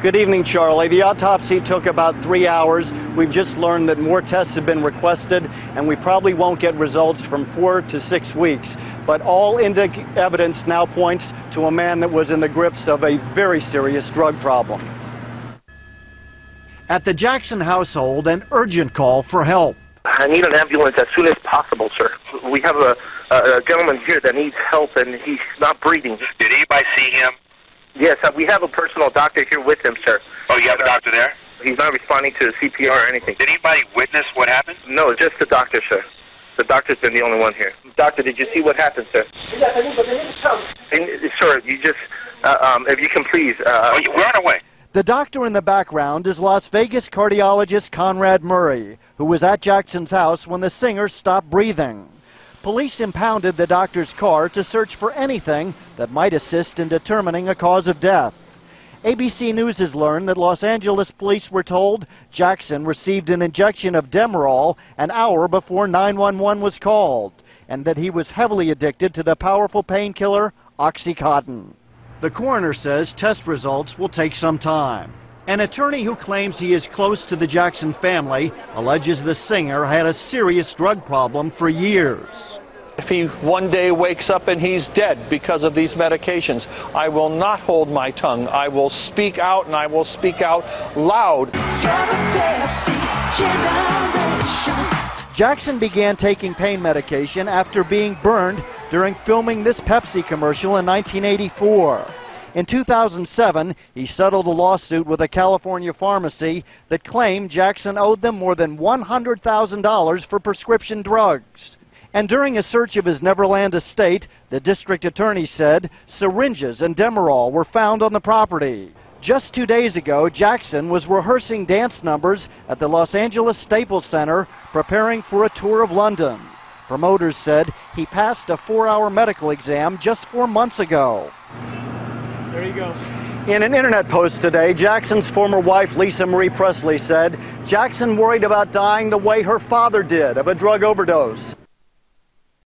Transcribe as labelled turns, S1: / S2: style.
S1: Good evening, Charlie. The autopsy took about 3 hours. We've just learned that more tests have been requested, and we probably won't get results from 4 to 6 weeks. But all evidence now points to a man that was in the grips of a very serious drug problem. At the Jackson household, an urgent call for help.
S2: I need an ambulance as soon as possible, sir. We have a gentleman here that needs help, and he's not breathing.
S3: Did anybody see him?
S2: Yes, we have a personal doctor here with him, sir.
S3: Oh, you have a doctor there?
S2: He's not responding to CPR or anything.
S3: Did anybody witness what happened?
S2: No, just the doctor, sir. The doctor's been the only one here. Doctor, did you see what happened, sir? Sir, you just, if you can please...
S3: we're on our way.
S1: The doctor in the background is Las Vegas cardiologist Conrad Murray, who was at Jackson's house when the singer stopped breathing. Police impounded the doctor's car to search for anything that might assist in determining a cause of death. ABC News has learned that Los Angeles police were told Jackson received an injection of Demerol an hour before 911 was called, and that he was heavily addicted to the powerful painkiller Oxycontin. The coroner says test results will take some time. An attorney who claims he is close to the Jackson family alleges the singer had a serious drug problem for years.
S4: If he one day wakes up and he's dead because of these medications, I will not hold my tongue. I will speak out, and I will speak out loud.
S1: Jackson began taking pain medication after being burned during filming this Pepsi commercial in 1984. In 2007, he settled a lawsuit with a California pharmacy that claimed Jackson owed them more than $100,000 for prescription drugs. And during a search of his Neverland estate, the district attorney said syringes and Demerol were found on the property. Just 2 days ago, Jackson was rehearsing dance numbers at the Los Angeles Staples Center, preparing for a tour of London. Promoters said he passed a 4-hour medical exam just 4 months ago.
S4: There you go.
S1: In an internet post today, Jackson's former wife, Lisa Marie Presley, said Jackson worried about dying the way her father did, of a drug overdose.